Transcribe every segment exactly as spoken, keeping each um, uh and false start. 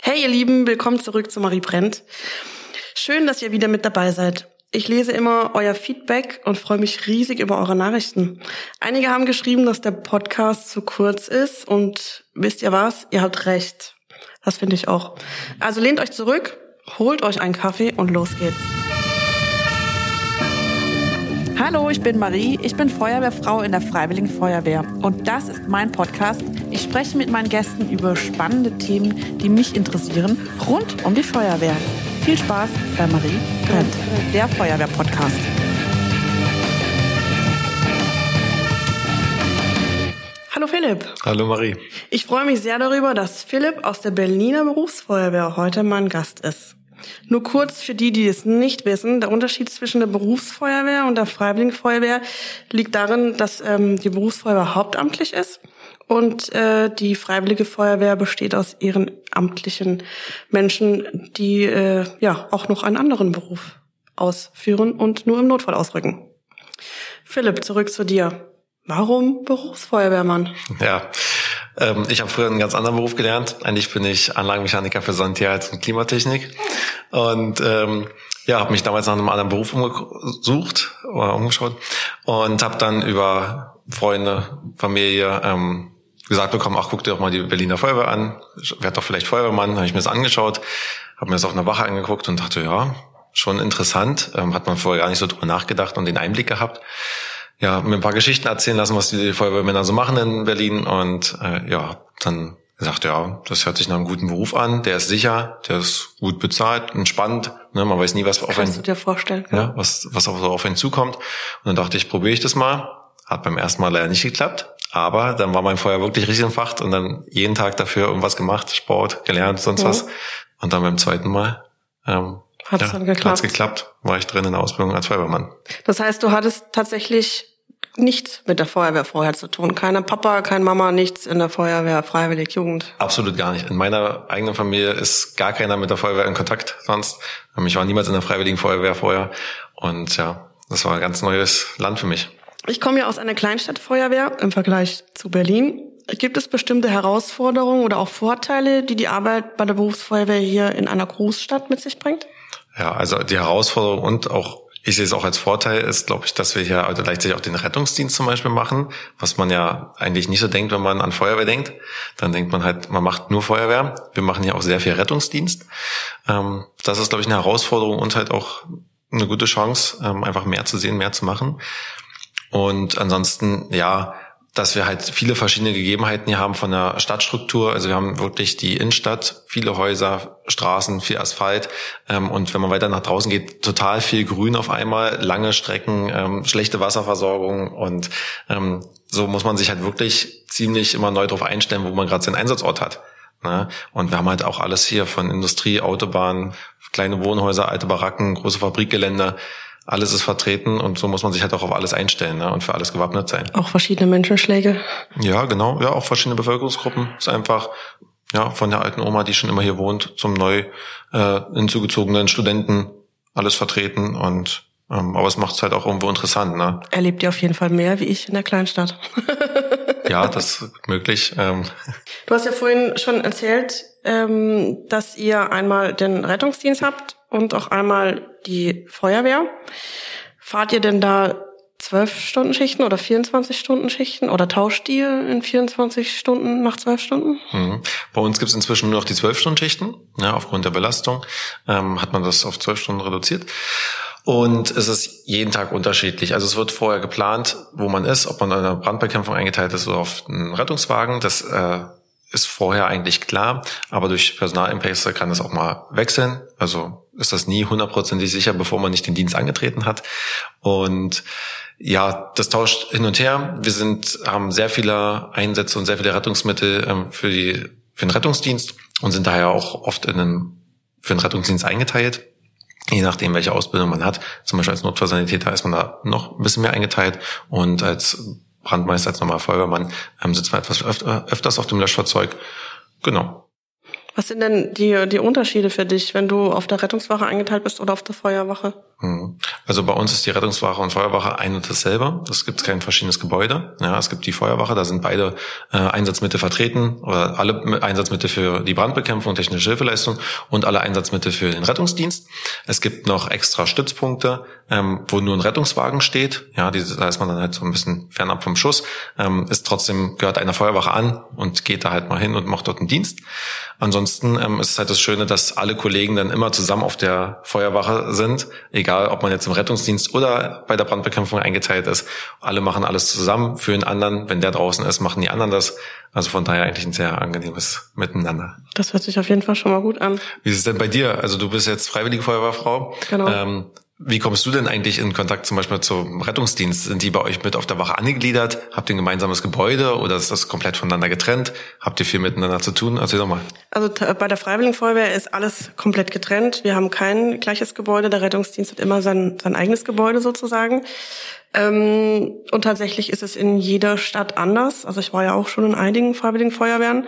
Hey ihr Lieben, willkommen zurück zu Marie Brennt. Schön, dass ihr wieder mit dabei seid. Ich lese immer euer Feedback und freue mich riesig über eure Nachrichten. Einige haben geschrieben, dass der Podcast zu kurz ist und wisst ihr was? Ihr habt recht. Das finde ich auch. Also lehnt euch zurück, holt euch einen Kaffee und los geht's. Hallo, ich bin Marie, ich bin Feuerwehrfrau in der Freiwilligen Feuerwehr und das ist mein Podcast. Ich spreche mit meinen Gästen über spannende Themen, die mich interessieren, rund um die Feuerwehr. Viel Spaß bei Marie Brennt, der Feuerwehr-Podcast. Hallo Philipp. Hallo Marie. Ich freue mich sehr darüber, dass Philipp aus der Berliner Berufsfeuerwehr heute mein Gast ist. Nur kurz für die, die es nicht wissen, der Unterschied zwischen der Berufsfeuerwehr und der Freiwilligen Feuerwehr liegt darin, dass ähm, die Berufsfeuerwehr hauptamtlich ist und äh, die Freiwillige Feuerwehr besteht aus ehrenamtlichen Menschen, die äh, ja auch noch einen anderen Beruf ausführen und nur im Notfall ausrücken. Philipp, zurück zu dir. Warum Berufsfeuerwehrmann? Ja, ähm, ich habe früher einen ganz anderen Beruf gelernt. Eigentlich bin ich Anlagenmechaniker für Sanitär und Klimatechnik und ähm, ja, habe mich damals nach einem anderen Beruf umgesucht oder umgeschaut und habe dann über Freunde, Familie ähm, gesagt bekommen, ach, guck dir doch mal die Berliner Feuerwehr an, werd doch vielleicht Feuerwehrmann. Habe ich mir das angeschaut, habe mir das auf einer Wache angeguckt und dachte, ja, schon interessant. Ähm, hat man vorher gar nicht so drüber nachgedacht und den Einblick gehabt. Ja, mir ein paar Geschichten erzählen lassen, was die Feuerwehrmänner so machen in Berlin und äh, ja, dann gesagt, ja, das hört sich nach einem guten Beruf an, der ist sicher, der ist gut bezahlt, entspannt, ne, man weiß nie, was auf einen, Kannst du dir vorstellen? Ja, was was auf, auf einen zukommt. Und dann dachte ich, probiere ich das mal. Hat beim ersten Mal leider nicht geklappt, aber dann war mein Feuer wirklich richtig im Fach und dann jeden Tag dafür irgendwas gemacht, Sport, gelernt, sonst ja. was. Und dann beim zweiten Mal ähm, Hat's ja, dann geklappt? Hat's geklappt, war ich drin in der Ausbildung als Feuerwehrmann. Das heißt, du hattest tatsächlich nichts mit der Feuerwehr vorher zu tun. Keine Papa, kein Mama, nichts in der Feuerwehr, freiwillig, Jugend. Absolut gar nicht. In meiner eigenen Familie ist gar keiner mit der Feuerwehr in Kontakt sonst. Ich war niemals in der Freiwilligen Feuerwehr vorher. Und ja, das war ein ganz neues Land für mich. Ich komme ja aus einer Kleinstadtfeuerwehr im Vergleich zu Berlin. Gibt es bestimmte Herausforderungen oder auch Vorteile, die die Arbeit bei der Berufsfeuerwehr hier in einer Großstadt mit sich bringt? Ja, also die Herausforderung und auch ich sehe es auch als Vorteil, ist, glaube ich, dass wir hier also gleichzeitig auch den Rettungsdienst zum Beispiel machen, was man ja eigentlich nicht so denkt, wenn man an Feuerwehr denkt. Dann denkt man halt, man macht nur Feuerwehr. Wir machen hier auch sehr viel Rettungsdienst. Das ist, glaube ich, eine Herausforderung und halt auch eine gute Chance, einfach mehr zu sehen, mehr zu machen. Und ansonsten, ja, dass wir halt viele verschiedene Gegebenheiten hier haben von der Stadtstruktur. Also wir haben wirklich die Innenstadt, viele Häuser, Straßen, viel Asphalt. Ähm, und wenn man weiter nach draußen geht, total viel Grün auf einmal, lange Strecken, ähm, schlechte Wasserversorgung. Und ähm, so muss man sich halt wirklich ziemlich immer neu drauf einstellen, wo man gerade seinen Einsatzort hat. Ne? Und wir haben halt auch alles hier von Industrie, Autobahn, kleine Wohnhäuser, alte Baracken, große Fabrikgelände. Alles ist vertreten und so muss man sich halt auch auf alles einstellen, ne, und für alles gewappnet sein. Auch verschiedene Menschenschläge? Ja, genau. Ja, auch verschiedene Bevölkerungsgruppen. Ist einfach, ja, von der alten Oma, die schon immer hier wohnt, zum neu äh, hinzugezogenen Studenten alles vertreten und ähm, aber es macht es halt auch irgendwo interessant, ne? Erlebt ihr auf jeden Fall mehr wie ich in der Kleinstadt. Ja, das ist möglich. Ähm. Du hast ja vorhin schon erzählt, ähm, dass ihr einmal den Rettungsdienst habt und auch einmal die Feuerwehr. Fahrt ihr denn da zwölf Stunden Schichten oder vierundzwanzig Stunden Schichten oder tauscht ihr in vierundzwanzig Stunden nach zwölf Stunden? Mhm. Bei uns gibt es inzwischen nur noch die zwölf Stunden Schichten. Ja, aufgrund der Belastung ähm, hat man das auf zwölf Stunden reduziert. Und es ist jeden Tag unterschiedlich. Also es wird vorher geplant, wo man ist, ob man in einer Brandbekämpfung eingeteilt ist oder auf einen Rettungswagen. Das äh, ist vorher eigentlich klar, aber durch Personalengpässe kann das auch mal wechseln. Also ist das nie hundertprozentig sicher, bevor man nicht den Dienst angetreten hat. Und ja, das tauscht hin und her. Wir sind haben sehr viele Einsätze und sehr viele Rettungsmittel ähm, für die für den Rettungsdienst und sind daher auch oft in einen, für den Rettungsdienst eingeteilt. Je nachdem, welche Ausbildung man hat. Zum Beispiel als Notfallsanitäter ist man da noch ein bisschen mehr eingeteilt und als Brandmeister, als normaler Feuerwehrmann ähm, sitzt man etwas öfter, öfters auf dem Löschfahrzeug. Genau. Was sind denn die, die Unterschiede für dich, wenn du auf der Rettungswache eingeteilt bist oder auf der Feuerwache? Also bei uns ist die Rettungswache und Feuerwache ein und dasselbe. Es gibt kein verschiedenes Gebäude. Ja, es gibt die Feuerwache, da sind beide äh, Einsatzmittel vertreten oder alle Einsatzmittel für die Brandbekämpfung, technische Hilfeleistung und alle Einsatzmittel für den Rettungsdienst. Es gibt noch extra Stützpunkte, ähm, wo nur ein Rettungswagen steht. Ja, die, da ist man dann halt so ein bisschen fernab vom Schuss. Ähm, ist trotzdem, gehört einer Feuerwache an und geht da halt mal hin und macht dort einen Dienst. Ansonsten ähm, ist es halt das Schöne, dass alle Kollegen dann immer zusammen auf der Feuerwache sind, egal ob man jetzt im Rettungsdienst oder bei der Brandbekämpfung eingeteilt ist. Alle machen alles zusammen für den anderen. Wenn der draußen ist, machen die anderen das. Also von daher eigentlich ein sehr angenehmes Miteinander. Das hört sich auf jeden Fall schon mal gut an. Wie ist es denn bei dir? Also du bist jetzt freiwillige Feuerwehrfrau. Genau. Ähm, Wie kommst du denn eigentlich in Kontakt zum Beispiel zum Rettungsdienst? Sind die bei euch mit auf der Wache angegliedert? Habt ihr ein gemeinsames Gebäude oder ist das komplett voneinander getrennt? Habt ihr viel miteinander zu tun? Erzähl doch mal. Also bei der Freiwilligen Feuerwehr ist alles komplett getrennt. Wir haben kein gleiches Gebäude. Der Rettungsdienst hat immer sein, sein eigenes Gebäude sozusagen. Ähm, und tatsächlich ist es in jeder Stadt anders. Also ich war ja auch schon in einigen Freiwilligen Feuerwehren.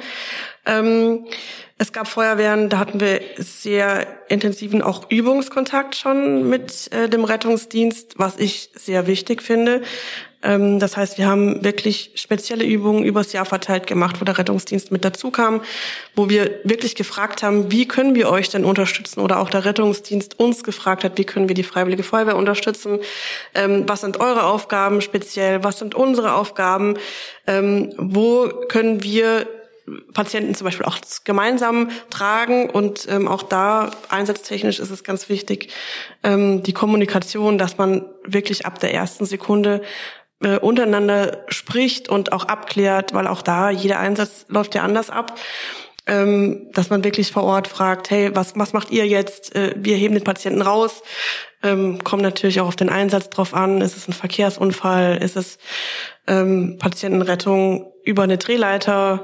Ähm, Es gab Feuerwehren, da hatten wir sehr intensiven auch Übungskontakt schon mit äh, dem Rettungsdienst, was ich sehr wichtig finde. Ähm, das heißt, wir haben wirklich spezielle Übungen übers Jahr verteilt gemacht, wo der Rettungsdienst mit dazu kam, wo wir wirklich gefragt haben, wie können wir euch denn unterstützen? Oder auch der Rettungsdienst uns gefragt hat, wie können wir die Freiwillige Feuerwehr unterstützen? Ähm, was sind eure Aufgaben speziell? Was sind unsere Aufgaben? Ähm, wo können wir Patienten zum Beispiel auch gemeinsam tragen und ähm, auch da einsatztechnisch ist es ganz wichtig, ähm, die Kommunikation, dass man wirklich ab der ersten Sekunde äh, untereinander spricht und auch abklärt, weil auch da jeder Einsatz läuft ja anders ab, ähm, dass man wirklich vor Ort fragt, hey, was was macht ihr jetzt? Äh, wir heben den Patienten raus. Ähm, kommt natürlich auch auf den Einsatz drauf an. Ist es ein Verkehrsunfall? Ist es ähm, Patientenrettung über eine Drehleiter?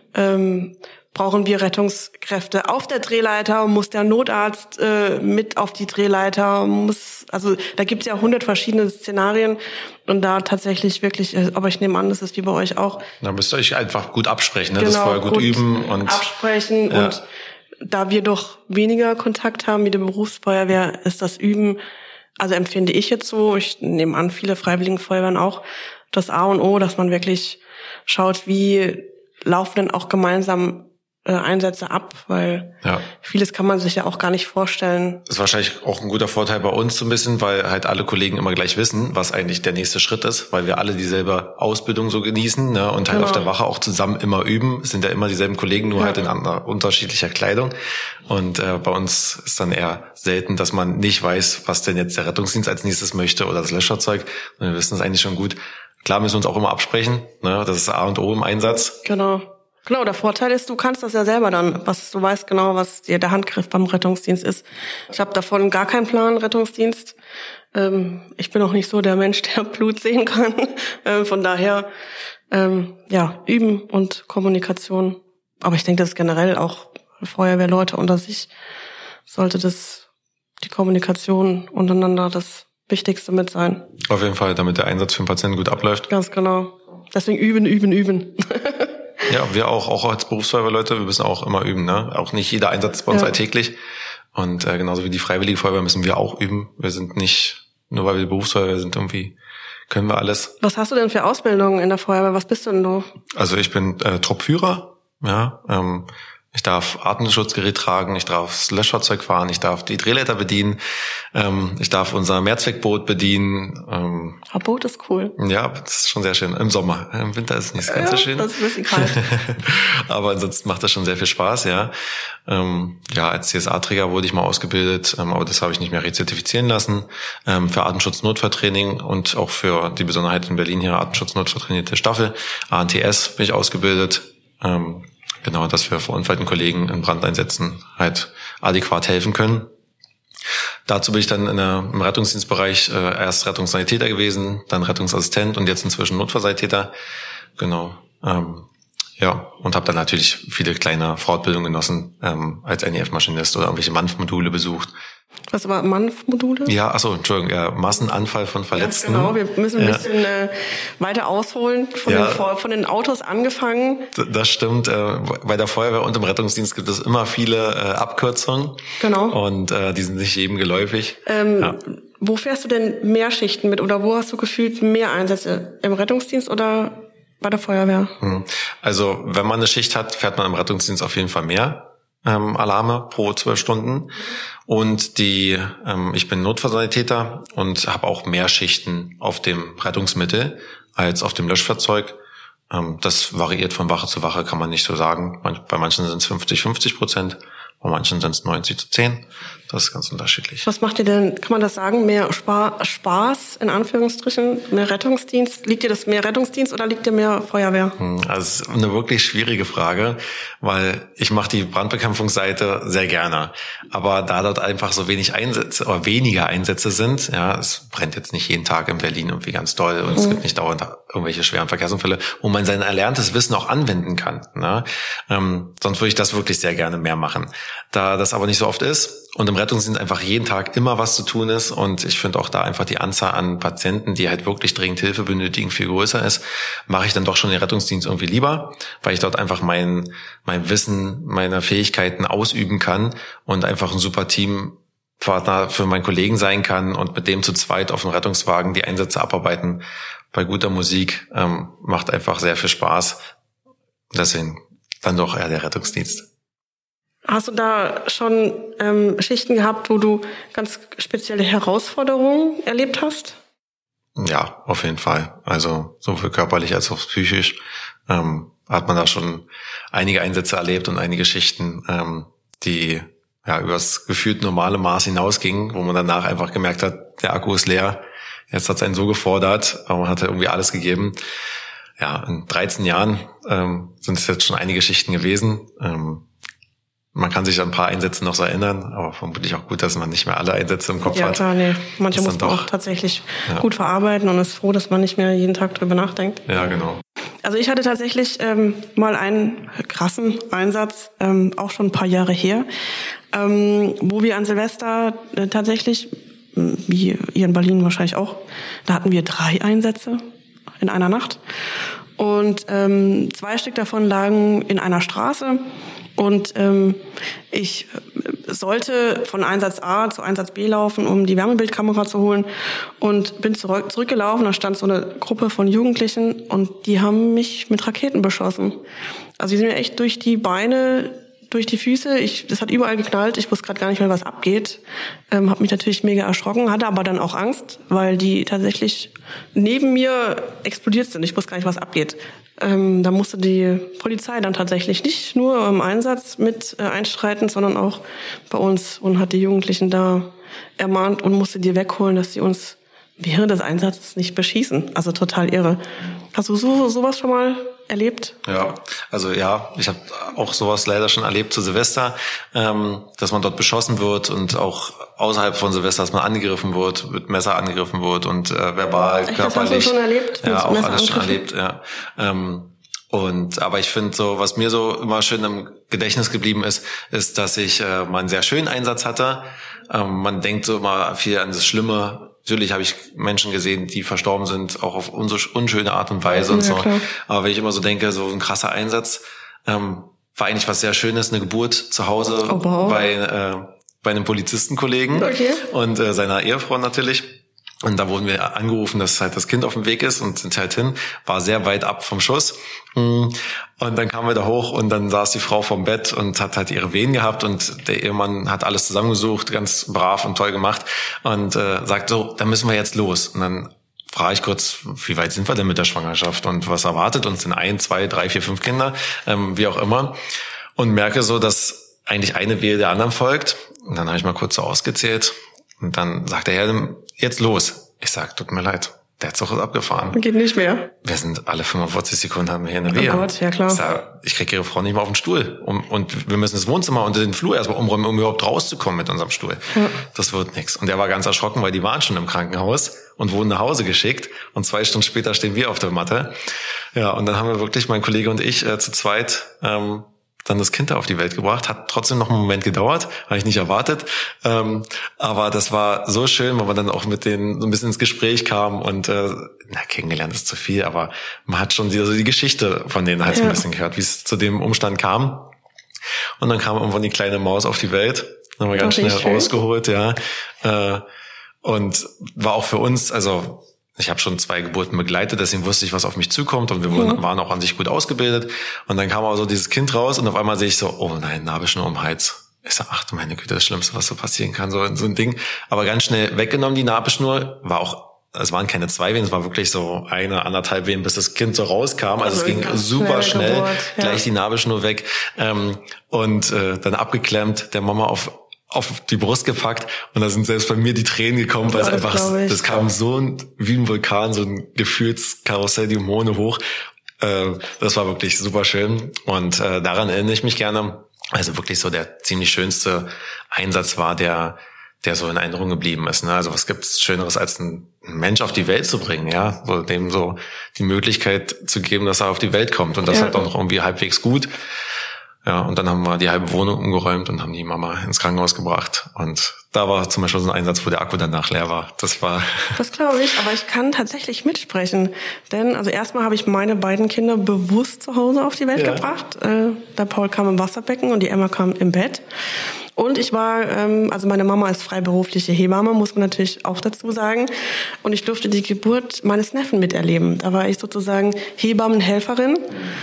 Ähm, brauchen wir Rettungskräfte auf der Drehleiter, muss der Notarzt äh, mit auf die Drehleiter, muss, also da gibt's ja hundert verschiedene Szenarien und da tatsächlich wirklich, äh, aber ich nehme an, das ist wie bei euch auch. Da müsst ihr euch einfach gut absprechen, ne? Genau, das vorher gut, gut üben und absprechen ja. Und da wir doch weniger Kontakt haben mit der Berufsfeuerwehr, ist das Üben, also empfinde ich jetzt so, ich nehme an, viele Freiwilligen Feuerwehren auch, das A und O, dass man wirklich schaut, wie laufen dann auch gemeinsam äh, Einsätze ab, weil ja. vieles kann man sich ja auch gar nicht vorstellen. Das ist wahrscheinlich auch ein guter Vorteil bei uns so ein bisschen, weil halt alle Kollegen immer gleich wissen, was eigentlich der nächste Schritt ist, weil wir alle dieselbe Ausbildung so genießen, ne, und halt genau. auf der Wache auch zusammen immer üben. Es sind ja immer dieselben Kollegen, nur ja. halt in anderer, unterschiedlicher Kleidung. Und äh, bei uns ist dann eher selten, dass man nicht weiß, was denn jetzt der Rettungsdienst als nächstes möchte oder das Löschfahrzeug. Und wir wissen es eigentlich schon gut. Klar müssen wir uns auch immer absprechen, ne? Das ist A und O im Einsatz. Genau. Genau, der Vorteil ist, du kannst das ja selber dann, was du weißt genau, was dir der Handgriff beim Rettungsdienst ist. Ich habe davon gar keinen Plan, Rettungsdienst. Ähm, ich bin auch nicht so der Mensch, der Blut sehen kann. ähm, von daher, ähm, ja, üben und Kommunikation. Aber ich denke, das ist generell auch Feuerwehrleute unter sich, sollte das die Kommunikation untereinander das Wichtigste mit sein. Auf jeden Fall, damit der Einsatz für den Patienten gut abläuft. Ganz genau. Deswegen üben, üben, üben. Ja, wir auch, auch als Berufsfeuerwehrleute, wir müssen auch immer üben, ne? Auch nicht jeder Einsatz bei uns ja. alltäglich. Und äh, genauso wie die Freiwillige Feuerwehr müssen wir auch üben. Wir sind nicht, nur weil wir Berufsfeuerwehr sind, irgendwie können wir alles. Was hast du denn für Ausbildungen in der Feuerwehr? Was bist du denn du? Also ich bin äh, Truppführer, ja, ähm, ich darf Atemschutzgerät tragen, ich darf das Löschfahrzeug fahren, ich darf die Drehleiter bedienen, ähm, ich darf unser Mehrzweckboot bedienen. Ähm, ah, Boot ist cool. Ja, das ist schon sehr schön. Im Sommer. Im Winter ist es nicht ganz ja, so schön. Das ist ein bisschen kalt. Aber ansonsten macht das schon sehr viel Spaß, ja. Ähm, ja, als C S A-Träger wurde ich mal ausgebildet, ähm, aber das habe ich nicht mehr rezertifizieren lassen. Ähm, für Atemschutz-Notfalltraining und auch für die Besonderheit in Berlin hier Atemschutz-Notfalltrainierte Staffel, A N T S, bin ich ausgebildet. Ähm, Genau, dass wir verunfallten Kollegen in Brandeinsätzen halt adäquat helfen können. Dazu bin ich dann in der, im Rettungsdienstbereich äh, erst Rettungssanitäter gewesen, dann Rettungsassistent und jetzt inzwischen Notfallsanitäter. Genau. Ähm, ja, und habe dann natürlich viele kleine Fortbildungen genossen, ähm, als N E F-Maschinist oder irgendwelche M A N F-Module besucht. Was war M A N F-Module? Ja, achso, Entschuldigung, ja, Massenanfall von Verletzten. Ja, genau, wir müssen ein ja. bisschen äh, weiter ausholen, von, ja. den, von den Autos angefangen. Das stimmt, äh, bei der Feuerwehr und im Rettungsdienst gibt es immer viele äh, Abkürzungen. Genau. Und äh, die sind nicht jedem geläufig. Ähm, ja. Wo fährst du denn mehr Schichten mit oder wo hast du gefühlt mehr Einsätze? Im Rettungsdienst oder bei der Feuerwehr? Also wenn man eine Schicht hat, fährt man im Rettungsdienst auf jeden Fall mehr ähm, Alarme pro zwölf Stunden. Und die, ähm, ich bin Notfallsanitäter und habe auch mehr Schichten auf dem Rettungsmittel als auf dem Löschfahrzeug. Ähm, das variiert von Wache zu Wache, kann man nicht so sagen. Bei manchen sind es fünfzig, fünfzig Prozent. Bei manchen sind es neunzig zu zehn. Das ist ganz unterschiedlich. Was macht dir denn, kann man das sagen, mehr Spa- Spaß, in Anführungsstrichen, mehr Rettungsdienst? Liegt dir das mehr Rettungsdienst oder liegt dir mehr Feuerwehr? Also das ist eine wirklich schwierige Frage, weil ich mache die Brandbekämpfungsseite sehr gerne. Aber da dort einfach so wenig Einsätze oder weniger Einsätze sind, ja, es brennt jetzt nicht jeden Tag in Berlin irgendwie ganz doll und mhm. es gibt nicht dauernd irgendwelche schweren Verkehrsunfälle, wo man sein erlerntes Wissen auch anwenden kann. Ne? Ähm, sonst würde ich das wirklich sehr gerne mehr machen. Da das aber nicht so oft ist und im Rettungsdienst einfach jeden Tag immer was zu tun ist und ich finde auch da einfach die Anzahl an Patienten, die halt wirklich dringend Hilfe benötigen, viel größer ist, mache ich dann doch schon den Rettungsdienst irgendwie lieber, weil ich dort einfach mein mein Wissen, meine Fähigkeiten ausüben kann und einfach ein super Teampartner für meinen Kollegen sein kann und mit dem zu zweit auf dem Rettungswagen die Einsätze abarbeiten bei guter Musik, ähm, macht einfach sehr viel Spaß. Deswegen dann doch eher der Rettungsdienst. Hast du da schon ähm, Schichten gehabt, wo du ganz spezielle Herausforderungen erlebt hast? Ja, auf jeden Fall. Also sowohl körperlich als auch psychisch ähm, hat man da schon einige Einsätze erlebt und einige Schichten, ähm, die ja über das gefühlt normale Maß hinausgingen, wo man danach einfach gemerkt hat, der Akku ist leer. Jetzt hat es einen so gefordert, aber man hatte irgendwie alles gegeben. Ja, in dreizehn Jahren ähm, sind es jetzt schon einige Schichten gewesen. Ähm, Man kann sich an ein paar Einsätze noch so erinnern, aber vermutlich auch gut, dass man nicht mehr alle Einsätze im Kopf ja, hat. Ja, klar, nee. Manche das muss man doch, auch tatsächlich ja. gut verarbeiten und ist froh, dass man nicht mehr jeden Tag drüber nachdenkt. Ja, genau. Also ich hatte tatsächlich ähm, mal einen krassen Einsatz, ähm, auch schon ein paar Jahre her, ähm, wo wir an Silvester äh, tatsächlich, wie ihr in Berlin wahrscheinlich auch, da hatten wir drei Einsätze in einer Nacht. Und ähm, zwei Stück davon lagen in einer Straße. Und ähm, ich sollte von Einsatz A zu Einsatz B laufen, um die Wärmebildkamera zu holen und bin zurück, zurückgelaufen. Da stand so eine Gruppe von Jugendlichen und die haben mich mit Raketen beschossen. Also die sind mir echt durch die Beine, durch die Füße. Ich, das hat überall geknallt. Ich wusste gerade gar nicht mehr, was abgeht. Ähm, habe mich natürlich mega erschrocken, hatte aber dann auch Angst, weil die tatsächlich neben mir explodiert sind. Ich wusste gar nicht, was abgeht. Ähm, da musste die Polizei dann tatsächlich nicht nur im Einsatz mit äh, einschreiten, sondern auch bei uns und hat die Jugendlichen da ermahnt und musste die wegholen, dass sie uns während des Einsatzes nicht beschießen. Also total irre. Hast du so sowas schon mal erlebt? Ja, also ja, ich habe auch sowas leider schon erlebt zu Silvester, ähm, dass man dort beschossen wird und auch außerhalb von Silvester, dass man angegriffen wird, mit Messer angegriffen wird und äh, verbal, Echt, körperlich. Das hast du schon erlebt? Ja, auch alles schon erlebt, ja. Ähm, und aber ich finde so, was mir so immer schön im Gedächtnis geblieben ist, ist, dass ich äh, mal einen sehr schönen Einsatz hatte. Ähm, man denkt so immer viel an das Schlimme. Natürlich habe ich Menschen gesehen, die verstorben sind, auch auf unschöne Art und Weise und ja, so. Klar. Aber wenn ich immer so denke, so ein krasser Einsatz, ähm, war eigentlich was sehr Schönes, eine Geburt zu Hause oh, wow. bei äh, bei einem Polizistenkollegen okay. und äh, seiner Ehefrau natürlich. Und da wurden wir angerufen, dass halt das Kind auf dem Weg ist und sind halt hin. War sehr weit ab vom Schuss. Und dann kamen wir da hoch und dann saß die Frau vorm Bett und hat halt ihre Wehen gehabt und der Ehemann hat alles zusammengesucht, ganz brav und toll gemacht und äh, sagt so, dann müssen wir jetzt los. Und dann frage ich kurz, wie weit sind wir denn mit der Schwangerschaft und was erwartet uns denn ein, zwei, drei, vier, fünf Kinder, ähm, wie auch immer. Und merke so, dass eigentlich eine Wehe der anderen folgt. Und dann habe ich mal kurz so ausgezählt und dann sagt der Herr, jetzt los. Ich sag, tut mir leid, der Zug ist abgefahren. Geht nicht mehr. Wir sind alle fünfundvierzig Sekunden haben wir hier eine Wehe. Oh Gott, ja klar. Ich, sag, ich kriege ihre Frau nicht mal auf den Stuhl. Um, und wir müssen das Wohnzimmer und den Flur erstmal umräumen, um überhaupt rauszukommen mit unserem Stuhl. Ja. Das wird nichts. Und er war ganz erschrocken, weil die waren schon im Krankenhaus und wurden nach Hause geschickt. Und zwei Stunden später stehen wir auf der Matte. Ja, und dann haben wir wirklich, mein Kollege und ich, äh, zu zweit ähm, dann das Kind da auf die Welt gebracht. Hat trotzdem noch einen Moment gedauert, habe ich nicht erwartet. Ähm, aber das war so schön, weil man dann auch mit denen so ein bisschen ins Gespräch kam und äh, na, kennengelernt ist zu viel, aber man hat schon die, also die Geschichte von denen halt ja. so ein bisschen gehört, wie es zu dem Umstand kam. Und dann kam irgendwann die kleine Maus auf die Welt. Dann haben wir ganz schnell rausgeholt, ja. Äh, Und war auch für uns, also ich habe schon zwei Geburten begleitet, deswegen wusste ich, was auf mich zukommt und wir mhm. waren auch an sich gut ausgebildet. Und dann kam aber so dieses Kind raus und auf einmal sehe ich so, oh nein, Nabelschnur um den Hals. Ich sag, ach du meine Güte, das Schlimmste, was so passieren kann, so, so ein Ding. Aber ganz schnell weggenommen, die Nabelschnur, war auch, es waren keine zwei Wehen, es war wirklich so eine, anderthalb Wehen, bis das Kind so rauskam. Also, also es ging super schnell, Geburt, ja. Gleich die Nabelschnur weg ähm, und äh, dann abgeklemmt, der Mama auf auf die Brust gepackt und da sind selbst bei mir die Tränen gekommen, weil ja, es einfach, das, das kam so ein, wie ein Vulkan, so ein Gefühlskarussell, die Hormone hoch. Äh, das war wirklich super schön und äh, daran erinnere ich mich gerne. Also wirklich so der ziemlich schönste Einsatz war, der der so in Erinnerung geblieben ist. Ne? Also was gibt's Schöneres, als einen Mensch auf die Welt zu bringen, ja, so dem so die Möglichkeit zu geben, dass er auf die Welt kommt und das ja. halt auch noch irgendwie halbwegs gut. Ja, und dann haben wir die halbe Wohnung umgeräumt und haben die Mama ins Krankenhaus gebracht. Und da war zum Beispiel so ein Einsatz, wo der Akku danach leer war. Das war... Das glaube ich, aber ich kann tatsächlich mitsprechen. Denn also erstmal habe ich meine beiden Kinder bewusst zu Hause auf die Welt ja. gebracht. Äh, der Paul kam im Wasserbecken und die Emma kam im Bett. Und ich war, ähm, also meine Mama ist freiberufliche Hebamme, muss man natürlich auch dazu sagen. Und ich durfte die Geburt meines Neffen miterleben. Da war ich sozusagen Hebammenhelferin.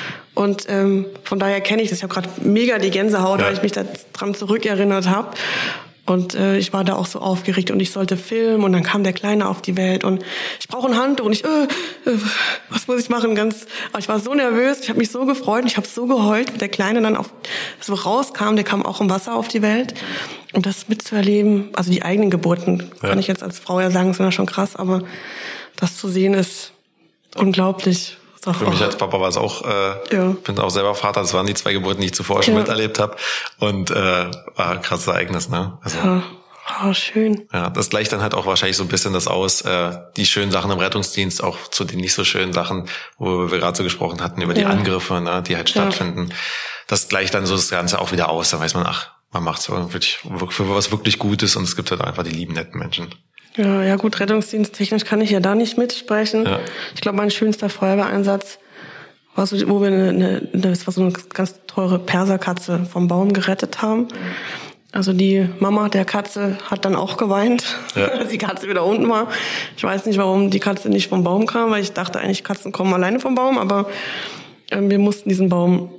Und ähm, von daher kenne ich das. Ich habe gerade mega die Gänsehaut, ja. weil ich mich da dran zurückerinnert habe. Und äh, ich war da auch so aufgeregt und ich sollte filmen und dann kam der Kleine auf die Welt und ich brauche ein Handtuch und ich, äh, äh, was muss ich machen? Ganz, aber ich war so nervös, ich habe mich so gefreut und ich habe so geheult, wie der Kleine dann auf, so rauskam, der kam auch im Wasser auf die Welt. Und das mitzuerleben, also die eigenen Geburten, ja. kann ich jetzt als Frau ja sagen, ist ja schon krass, aber das zu sehen ist unglaublich. Doch, für mich als Papa war es auch, äh, ja. bin auch selber Vater, das waren die zwei Geburten, die ich zuvor schon ja. miterlebt habe und äh, war ein krasses Ereignis, ne? Also, ja, oh, schön. Ja, das gleicht dann halt auch wahrscheinlich so ein bisschen das aus, äh, die schönen Sachen im Rettungsdienst, auch zu den nicht so schönen Sachen, wo wir gerade so gesprochen hatten, über die ja. Angriffe, ne, die halt stattfinden. Ja. Das gleicht dann so das Ganze auch wieder aus, da weiß man, ach, man macht es wirklich für was wirklich Gutes und es gibt halt einfach die lieben, netten Menschen. Ja, ja gut, rettungsdiensttechnisch kann ich ja da nicht mitsprechen. Ja. Ich glaube, mein schönster Feuerwehreinsatz war so, wo wir eine, eine, das war so eine ganz teure Perserkatze vom Baum gerettet haben. Also die Mama der Katze hat dann auch geweint, ja. als die Katze wieder unten war. Ich weiß nicht, warum die Katze nicht vom Baum kam, weil ich dachte eigentlich, Katzen kommen alleine vom Baum, aber äh, wir mussten diesen Baum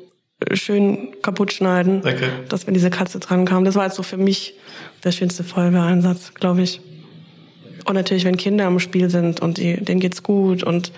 schön kaputt schneiden, okay. dass wir diese Katze dran kamen. Das war jetzt so für mich der schönste Feuerwehreinsatz, glaube ich. Und natürlich, wenn Kinder im Spiel sind und die, denen geht's gut und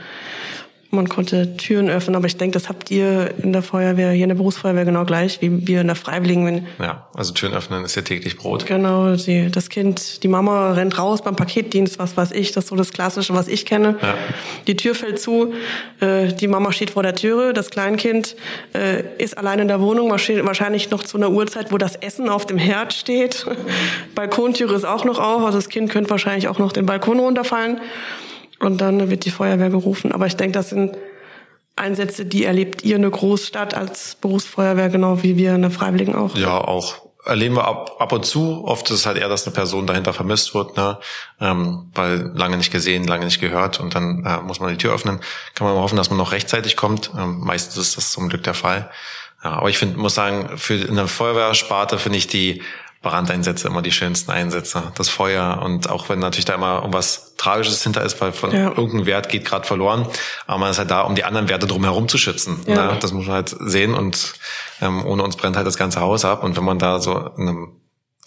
man konnte Türen öffnen. Aber ich denke, das habt ihr in der Feuerwehr, hier in der Berufsfeuerwehr genau gleich, wie wir in der Freiwilligen. Ja, also Türen öffnen ist ja täglich Brot. Genau, die, das Kind, die Mama rennt raus beim Paketdienst, was weiß ich, das ist so das Klassische, was ich kenne. Ja. Die Tür fällt zu, äh, die Mama steht vor der Türe, das Kleinkind äh, ist allein in der Wohnung, wahrscheinlich noch zu einer Uhrzeit, wo das Essen auf dem Herd steht. Balkontüre ist auch noch auf, also das Kind könnte wahrscheinlich auch noch den Balkon runterfallen. Und dann wird die Feuerwehr gerufen. Aber ich denke, das sind Einsätze, die erlebt ihr in der Großstadt als Berufsfeuerwehr, genau wie wir in der Freiwilligen auch. Ja, auch. Erleben wir ab, ab und zu. Oft ist es halt eher, dass eine Person dahinter vermisst wird, ne? ähm, weil lange nicht gesehen, lange nicht gehört und dann äh, muss man die Tür öffnen. Kann man mal hoffen, dass man noch rechtzeitig kommt. Ähm, meistens ist das zum Glück der Fall. Ja, aber ich finde, muss sagen, für in der Feuerwehrsparte finde ich die Brandeinsätze immer die schönsten Einsätze. Das Feuer und auch wenn natürlich da immer irgendwas Tragisches hinter ist, weil von ja. irgendein Wert geht gerade verloren, aber man ist halt da, um die anderen Werte drumherum zu schützen. Ja. Ne? Das muss man halt sehen und ähm, ohne uns brennt halt das ganze Haus ab und wenn man da so in einem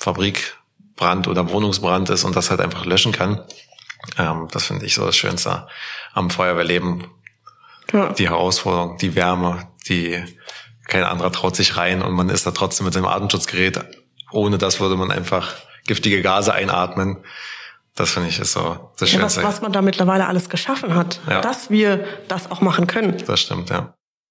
Fabrikbrand oder Wohnungsbrand ist und das halt einfach löschen kann, ähm, das finde ich so das Schönste am Feuerwehrleben. Ja. Die Herausforderung, die Wärme, die kein anderer traut sich rein und man ist da trotzdem mit seinem Atemschutzgerät. Ohne das würde man einfach giftige Gase einatmen. Das finde ich ist so das ja, Schönste. Was, was man da mittlerweile alles geschaffen hat, ja. dass wir das auch machen können. Das stimmt, ja.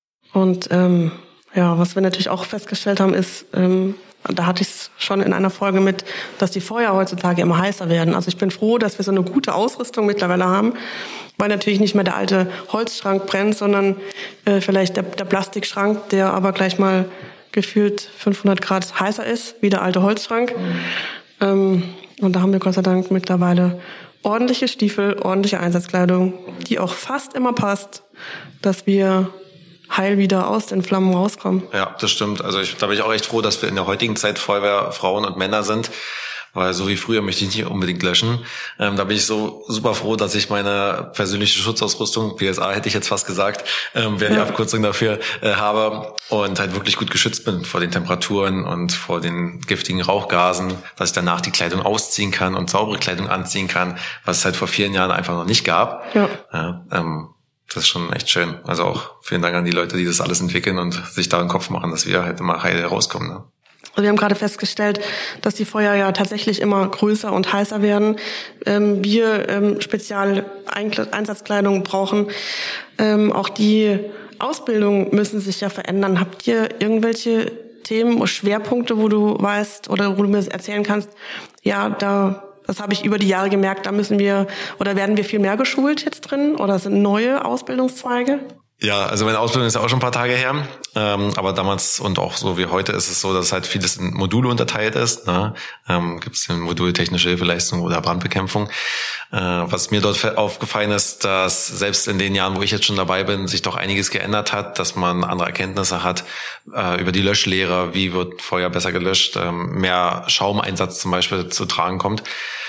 Und ähm, ja, was wir natürlich auch festgestellt haben, ist, ähm, da hatte ich es schon in einer Folge mit, dass die Feuer heutzutage immer heißer werden. Also ich bin froh, dass wir so eine gute Ausrüstung mittlerweile haben, weil natürlich nicht mehr der alte Holzschrank brennt, sondern äh, vielleicht der, der Plastikschrank, der aber gleich mal gefühlt fünfhundert Grad heißer ist, wie der alte Holzschrank. Mhm. Ähm, und da haben wir Gott sei Dank mittlerweile ordentliche Stiefel, ordentliche Einsatzkleidung, die auch fast immer passt, dass wir heil wieder aus den Flammen rauskommen. Ja, das stimmt. Also ich, da bin ich auch echt froh, dass wir in der heutigen Zeit Feuerwehrfrauen und Männer sind, weil so wie früher möchte ich nicht unbedingt löschen. Ähm, da bin ich so super froh, dass ich meine persönliche Schutzausrüstung, P S A hätte ich jetzt fast gesagt, ähm, wäre die ja. Abkürzung dafür, äh, habe und halt wirklich gut geschützt bin vor den Temperaturen und vor den giftigen Rauchgasen, dass ich danach die Kleidung ausziehen kann und saubere Kleidung anziehen kann, was es halt vor vielen Jahren einfach noch nicht gab. Ja. Ja, ähm, das ist schon echt schön. Also auch vielen Dank an die Leute, die das alles entwickeln und sich da einen Kopf machen, dass wir halt immer heil rauskommen. Ne? Also wir haben gerade festgestellt, dass die Feuer ja tatsächlich immer größer und heißer werden. Ähm, wir ähm, Spezial-Einsatzkleidung brauchen. Ähm, auch die Ausbildung müssen sich ja verändern. Habt ihr irgendwelche Themen, Schwerpunkte, wo du weißt oder wo du mir erzählen kannst, ja, da das habe ich über die Jahre gemerkt, da müssen wir oder werden wir viel mehr geschult jetzt drin oder sind neue Ausbildungszweige? Ja, also meine Ausbildung ist ja auch schon ein paar Tage her, ähm, aber damals und auch so wie heute ist es so, dass halt vieles in Module unterteilt ist. Ne? Ähm, gibt es ein Modul technische Hilfeleistung oder Brandbekämpfung. Äh, was mir dort aufgefallen ist, dass selbst in den Jahren, wo ich jetzt schon dabei bin, sich doch einiges geändert hat, dass man andere Erkenntnisse hat äh, über die Löschlehre, wie wird Feuer besser gelöscht, ähm, mehr Schaumeinsatz zum Beispiel zu tragen kommt.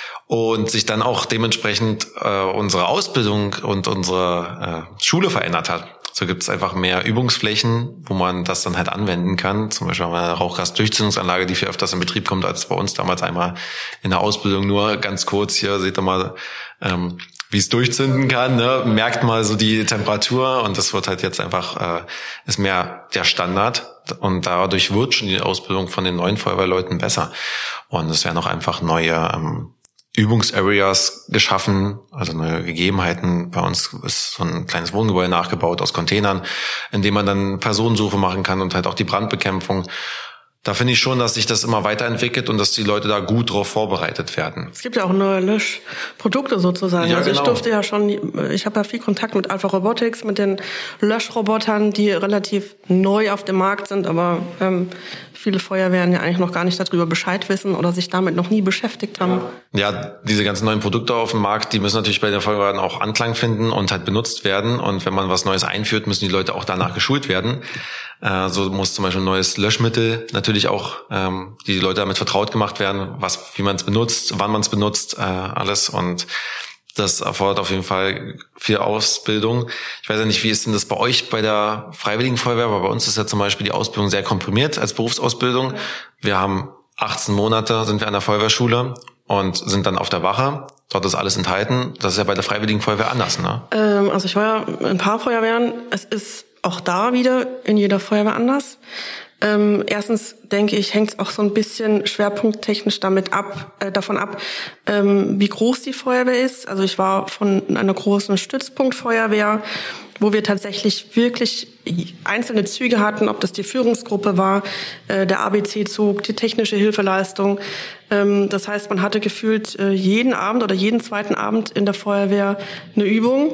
Und sich dann auch dementsprechend äh, unsere Ausbildung und unsere äh, Schule verändert hat. So gibt es einfach mehr Übungsflächen, wo man das dann halt anwenden kann. Zum Beispiel haben wir eine Rauchgasdurchzündungsanlage, die viel öfters in Betrieb kommt als bei uns damals einmal in der Ausbildung. Nur ganz kurz hier, seht ihr mal, ähm, wie es durchzünden kann. Ne? Merkt mal so die Temperatur und das wird halt jetzt einfach, äh, ist mehr der Standard. Und dadurch wird schon die Ausbildung von den neuen Feuerwehrleuten besser. Und es werden auch einfach neue ähm, Übungsareas geschaffen, also neue Gegebenheiten. Bei uns ist so ein kleines Wohngebäude nachgebaut aus Containern, in dem man dann Personensuche machen kann und halt auch die Brandbekämpfung. Da finde ich schon, dass sich das immer weiterentwickelt und dass die Leute da gut drauf vorbereitet werden. Es gibt ja auch neue Löschprodukte sozusagen. Ja, also genau. Ich durfte ja schon, ich habe ja viel Kontakt mit Alpha Robotics, mit den Löschrobotern, die relativ neu auf dem Markt sind, aber ähm, viele Feuerwehren ja eigentlich noch gar nicht darüber Bescheid wissen oder sich damit noch nie beschäftigt haben. Ja, diese ganzen neuen Produkte auf dem Markt, die müssen natürlich bei den Feuerwehren auch Anklang finden und halt benutzt werden. Und wenn man was Neues einführt, müssen die Leute auch danach geschult werden. Äh, so muss zum Beispiel ein neues Löschmittel natürlich auch, ähm, die Leute damit vertraut gemacht werden, was, wie man es benutzt, wann man es benutzt, äh, alles. Und das erfordert auf jeden Fall viel Ausbildung. Ich weiß ja nicht, wie ist denn das bei euch bei der Freiwilligen Feuerwehr? Aber bei uns ist ja zum Beispiel die Ausbildung sehr komprimiert als Berufsausbildung. Wir haben achtzehn Monate, sind wir an der Feuerwehrschule und sind dann auf der Wache. Dort ist alles enthalten. Das ist ja bei der Freiwilligen Feuerwehr anders, ne? Ähm, also ich war ja in ein paar Feuerwehren. Es ist auch da wieder in jeder Feuerwehr anders. Ähm, erstens denke ich, hängt es auch so ein bisschen schwerpunkttechnisch damit ab, äh, davon ab, ähm, wie groß die Feuerwehr ist. Also ich war von einer großen Stützpunktfeuerwehr, wo wir tatsächlich wirklich einzelne Züge hatten, ob das die Führungsgruppe war, äh, der A B C-Zug, die technische Hilfeleistung. Ähm, das heißt, man hatte gefühlt äh, jeden Abend oder jeden zweiten Abend in der Feuerwehr eine Übung.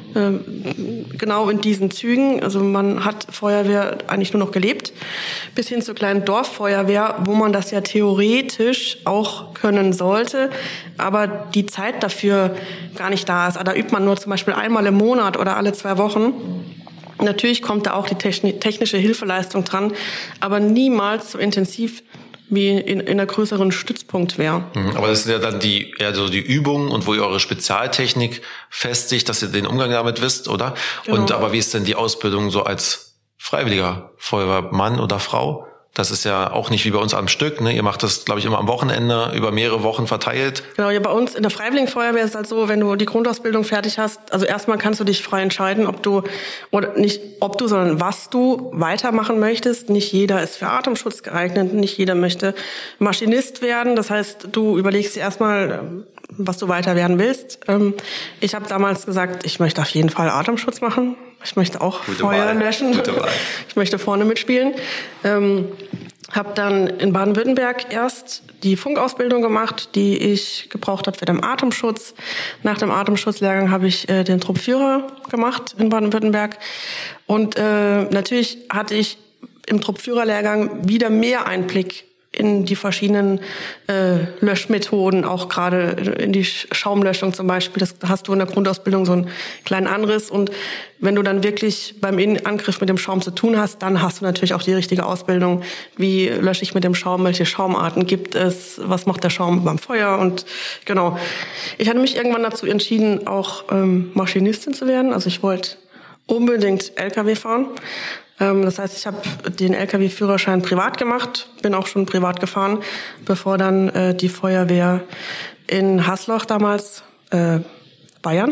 Genau in diesen Zügen. Also man hat Feuerwehr eigentlich nur noch gelebt, bis hin zur kleinen Dorffeuerwehr, wo man das ja theoretisch auch können sollte, aber die Zeit dafür gar nicht da ist. Da übt man nur zum Beispiel einmal im Monat oder alle zwei Wochen. Natürlich kommt da auch die technische Hilfeleistung dran, aber niemals so intensiv wie in, in einer größeren Stützpunkt wäre. Aber das sind ja dann die, eher so die Übungen und wo ihr eure Spezialtechnik festigt, dass ihr den Umgang damit wisst, oder? Genau. Und aber wie ist denn die Ausbildung so als freiwilliger Feuerwehrmann oder Frau? Das ist ja auch nicht wie bei uns am Stück, ne? Ihr macht das, glaube ich, immer am Wochenende über mehrere Wochen verteilt. Genau, ja, bei uns in der Freiwilligen Feuerwehr ist es halt so, wenn du die Grundausbildung fertig hast, also erstmal kannst du dich frei entscheiden, ob du, oder nicht ob du, sondern was du weitermachen möchtest. Nicht jeder ist für Atemschutz geeignet, nicht jeder möchte Maschinist werden. Das heißt, du überlegst dir erstmal, was du weiter werden willst. Ich habe damals gesagt, ich möchte auf jeden Fall Atemschutz machen. Ich möchte auch Gute Feuer Wahl. löschen. Gute Wahl. Ich möchte vorne mitspielen. Ähm, habe dann in Baden-Württemberg erst die Funkausbildung gemacht, die ich gebraucht habe für den Atemschutz. Nach dem Atemschutzlehrgang habe ich äh, den Truppführer gemacht in Baden-Württemberg. Und äh, natürlich hatte ich im Truppführerlehrgang wieder mehr Einblick in die verschiedenen äh, Löschmethoden, auch gerade in die Schaumlöschung zum Beispiel. Das hast du in der Grundausbildung so einen kleinen Anriss. Und wenn du dann wirklich beim Innenangriff mit dem Schaum zu tun hast, dann hast du natürlich auch die richtige Ausbildung. Wie lösche ich mit dem Schaum? Welche Schaumarten gibt es? Was macht der Schaum beim Feuer? Und genau. Ich hatte mich irgendwann dazu entschieden, auch ähm, Maschinistin zu werden. Also ich wollte unbedingt L K W fahren. Ähm, das heißt, ich habe den L K W-Führerschein privat gemacht, bin auch schon privat gefahren, bevor dann äh, die Feuerwehr in Haslach damals, äh, Bayern,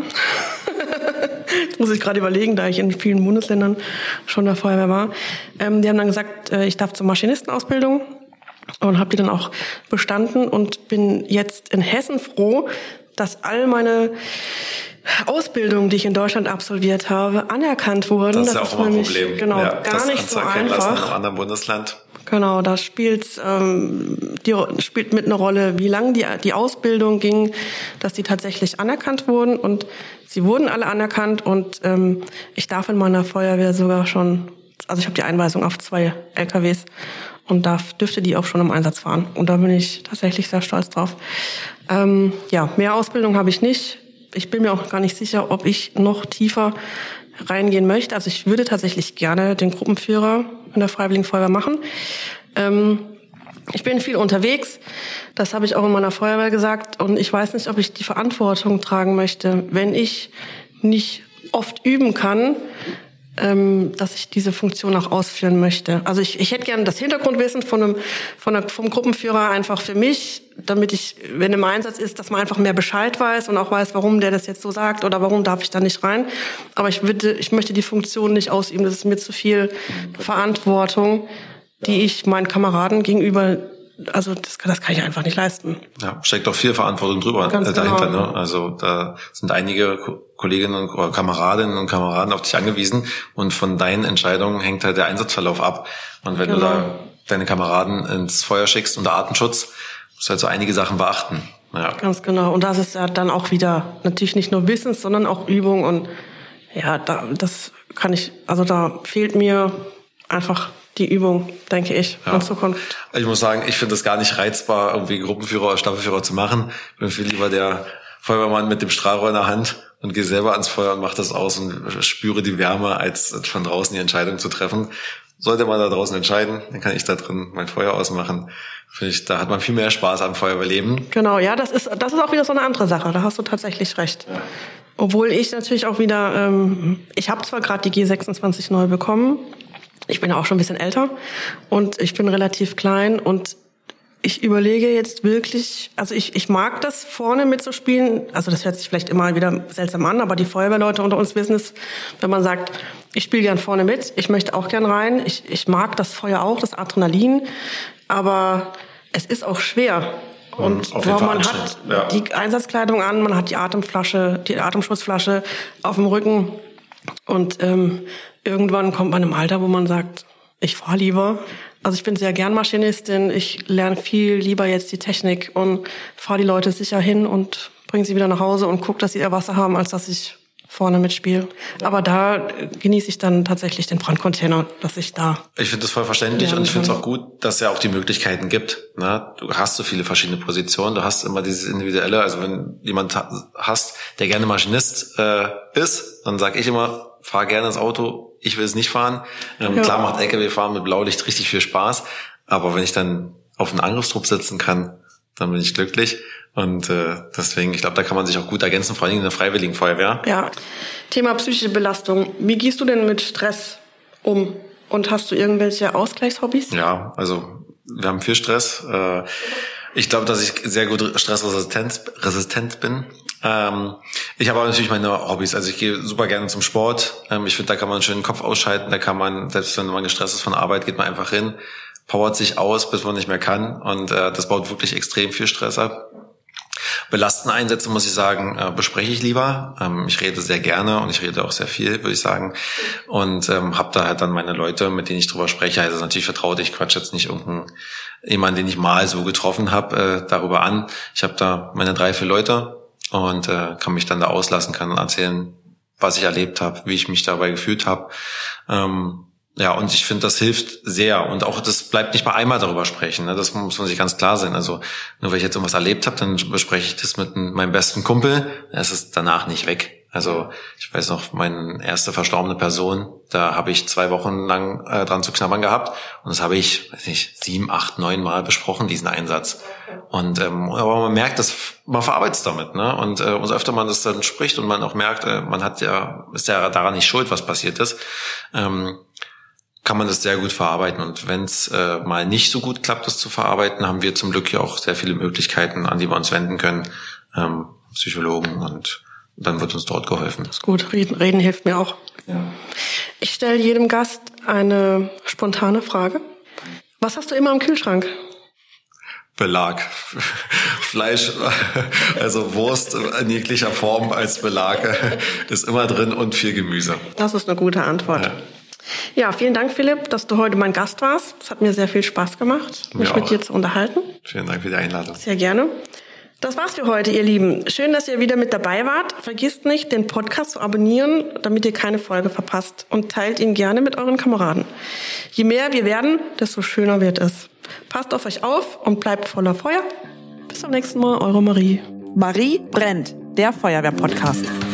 das muss ich gerade überlegen, da ich in vielen Bundesländern schon der Feuerwehr war, ähm, die haben dann gesagt, äh, ich darf zur Maschinistenausbildung und habe die dann auch bestanden und bin jetzt in Hessen froh, dass all meine Ausbildungen, die ich in Deutschland absolviert habe, anerkannt wurden. Das ist ja auch immer ein nämlich, Problem. Genau, ja, gar nicht so einfach. Lassen in einem anderen Bundesland. Genau, da spielt ähm, die spielt mit eine Rolle, wie lang die die Ausbildung ging, dass die tatsächlich anerkannt wurden und sie wurden alle anerkannt und ähm, ich darf in meiner Feuerwehr sogar schon, also ich habe die Einweisung auf zwei L K Ws und darf dürfte die auch schon im Einsatz fahren und da bin ich tatsächlich sehr stolz drauf. Ähm, ja, mehr Ausbildung habe ich nicht. Ich bin mir auch gar nicht sicher, ob ich noch tiefer reingehen möchte. Also ich würde tatsächlich gerne den Gruppenführer in der Freiwilligen Feuerwehr machen. Ähm, ich bin viel unterwegs, das habe ich auch in meiner Feuerwehr gesagt. Und ich weiß nicht, ob ich die Verantwortung tragen möchte, wenn ich nicht oft üben kann, ähm, dass ich diese Funktion auch ausführen möchte. Also ich, ich hätte gerne das Hintergrundwissen von einem, von einem, vom Gruppenführer einfach für mich, damit ich, wenn im Einsatz ist, dass man einfach mehr Bescheid weiß und auch weiß, warum der das jetzt so sagt oder warum darf ich da nicht rein. Aber ich würde, ich möchte die Funktion nicht ausüben. Das ist mir zu viel Verantwortung, die ich meinen Kameraden gegenüber, also das, das kann ich einfach nicht leisten. Ja, steckt doch viel Verantwortung drüber Ganz äh, dahinter. genau. Ne? Also da sind einige Ko- Kolleginnen oder Kameradinnen und Kameraden auf dich angewiesen und von deinen Entscheidungen hängt halt der Einsatzverlauf ab. Und wenn Genau. du da deine Kameraden ins Feuer schickst unter Artenschutz, musst du halt so einige Sachen beachten. Ja. Ganz genau. Und das ist ja dann auch wieder natürlich nicht nur Wissens, sondern auch Übung. Und ja, da, das kann ich, also da fehlt mir einfach die Übung, denke ich, Ja. in Zukunft. Ich muss sagen, ich finde es gar nicht reizbar, irgendwie Gruppenführer oder Staffelführer zu machen. Ich bin viel lieber der Feuerwehrmann mit dem Strahlrohr in der Hand und gehe selber ans Feuer und mache das aus und spüre die Wärme, als von draußen die Entscheidung zu treffen. Sollte man da draußen entscheiden, dann kann ich da drin mein Feuer ausmachen. Finde ich, da hat man viel mehr Spaß am Feuerwehrleben. Genau, ja, das ist das ist auch wieder so eine andere Sache. Da hast du tatsächlich recht. Ja. Obwohl ich natürlich auch wieder, ähm, ich habe zwar gerade die G sechsundzwanzig neu bekommen, ich bin ja auch schon ein bisschen älter und ich bin relativ klein und ich überlege jetzt wirklich, also ich ich mag das vorne mitzuspielen, also das hört sich vielleicht immer wieder seltsam an, aber die Feuerwehrleute unter uns wissen es, wenn man sagt, ich spiele gern vorne mit, ich möchte auch gern rein, ich ich mag das Feuer auch, das Adrenalin, aber es ist auch schwer. Und auf jeden Fall man hat anstrengend, ja. die Einsatzkleidung an, man hat die Atemflasche, die Atemschutzflasche auf dem Rücken und ähm, irgendwann kommt man im Alter, wo man sagt, ich fahre lieber. Also ich bin sehr gern Maschinistin, ich lerne viel lieber jetzt die Technik und fahre die Leute sicher hin und bringe sie wieder nach Hause und gucke, dass sie ihr Wasser haben, als dass ich vorne mitspiele. Aber da genieße ich dann tatsächlich den Brandcontainer, dass ich da... Ich finde das voll verständlich Ja, und ich finde es kann. auch gut, dass es ja auch die Möglichkeiten gibt. Ne? Du hast so viele verschiedene Positionen, du hast immer dieses Individuelle. Also wenn jemand ha- hast, der gerne Maschinist äh, ist, dann sage ich immer, fahr gerne das Auto, ich will es nicht fahren. Ähm, Ja. Klar macht L K W-Fahren mit Blaulicht richtig viel Spaß, aber wenn ich dann auf einem Angriffstrupp sitzen kann, dann bin ich glücklich. Und äh, deswegen, ich glaube, da kann man sich auch gut ergänzen, vor allem in der Freiwilligen Feuerwehr. Ja, Thema psychische Belastung. Wie gehst du denn mit Stress um? Und hast du irgendwelche Ausgleichshobbys? Ja, also wir haben viel Stress. Äh, Ich glaube, dass ich sehr gut stressresistent resistent bin. Ähm, ich habe aber natürlich meine Hobbys. Also ich gehe super gerne zum Sport. Ähm, ich finde, da kann man einen schönen Kopf ausschalten. Da kann man, selbst wenn man gestresst ist von Arbeit, geht man einfach hin, powert sich aus, bis man nicht mehr kann. Und äh, das baut wirklich extrem viel Stress ab. Belastende Einsätze, muss ich sagen, äh, bespreche ich lieber. Ähm, ich rede sehr gerne und ich rede auch sehr viel, würde ich sagen. Und ähm, habe da halt dann meine Leute, mit denen ich drüber spreche. Also natürlich vertraut, ich quatsch jetzt nicht irgendeinen jemanden, den ich mal so getroffen habe, äh, darüber an. Ich habe da meine drei, vier Leute und äh, kann mich dann da auslassen, kann erzählen, was ich erlebt habe, wie ich mich dabei gefühlt habe. Ähm, Ja, und ich finde, das hilft sehr. Und auch das bleibt nicht bei einmal darüber sprechen. Ne? Das muss man sich ganz klar sein. Also nur weil ich jetzt irgendwas erlebt habe, dann bespreche ich das mit meinem besten Kumpel. Es ist danach nicht weg. Also ich weiß noch, meine erste verstorbene Person, da habe ich zwei Wochen lang äh, dran zu knabbern gehabt. Und das habe ich, weiß nicht, sieben, acht, neun Mal besprochen, diesen Einsatz. Und ähm, aber man merkt, dass man verarbeitet damit, ne? Und äh, umso öfter man das dann spricht und man auch merkt, äh, man hat ja ist ja daran nicht schuld, was passiert ist. Ähm, kann man das sehr gut verarbeiten. Und wenn es äh, mal nicht so gut klappt, das zu verarbeiten, haben wir zum Glück ja auch sehr viele Möglichkeiten, an die wir uns wenden können. Ähm, Psychologen, und dann wird uns dort geholfen. Das ist gut. Reden, reden hilft mir auch. Ja. Ich stelle jedem Gast eine spontane Frage. Was hast du immer im Kühlschrank? Belag. Fleisch, also Wurst in jeglicher Form als Belag ist immer drin und viel Gemüse. Das ist eine gute Antwort. Ja. Ja, vielen Dank, Philipp, dass du heute mein Gast warst. Es hat mir sehr viel Spaß gemacht, mich mit dir zu unterhalten. Vielen Dank für die Einladung. Sehr gerne. Das war's für heute, ihr Lieben. Schön, dass ihr wieder mit dabei wart. Vergisst nicht, den Podcast zu abonnieren, damit ihr keine Folge verpasst. Und teilt ihn gerne mit euren Kameraden. Je mehr wir werden, desto schöner wird es. Passt auf euch auf und bleibt voller Feuer. Bis zum nächsten Mal, eure Marie. Marie brennt, der Feuerwehr-Podcast.